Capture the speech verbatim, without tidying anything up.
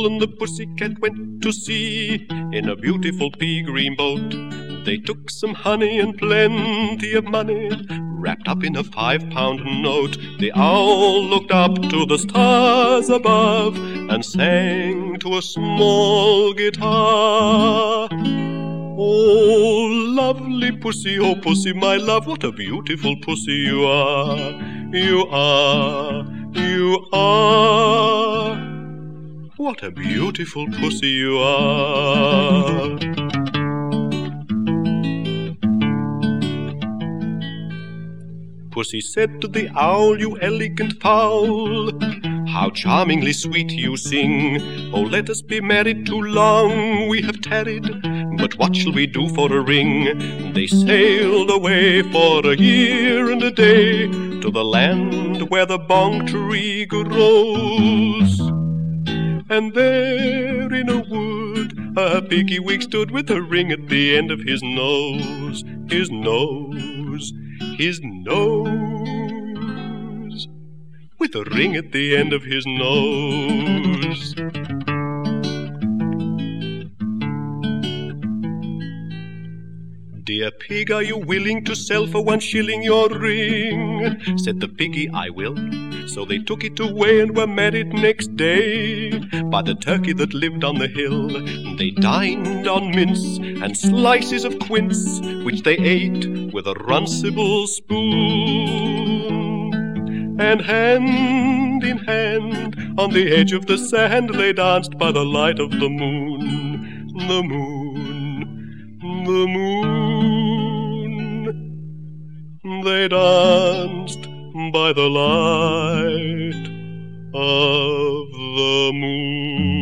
Bill and the pussycat went to sea in a beautiful pea green boat. They took some honey and plenty of money wrapped up in a five-pound note. The owl looked up to the stars above and sang to a small guitar. Oh, lovely pussy, oh pussy, my love, what a beautiful pussy you are. You are, you are. What a beautiful pussy you are. Pussy said to the owl, you elegant fowl, how charmingly sweet you sing. Oh, let us be married, too long we have tarried, but what shall we do for a ring? They sailed away for a year and a day to the land where the bong tree grows. And there in a wood a piggy wig stood with a ring at the end of his nose, his nose, his nose, with a ring at the end of his nose. Dear pig, are you willing to sell for one shilling your ring? Said the piggy, I will. So they took it away and were married next day by the turkey that lived on the hill. They dined on mince and slices of quince, which they ate with a runcible spoon. And hand in hand on the edge of the sand they danced by the light of the moon, the moon, the moon. They danced by the light of the moon.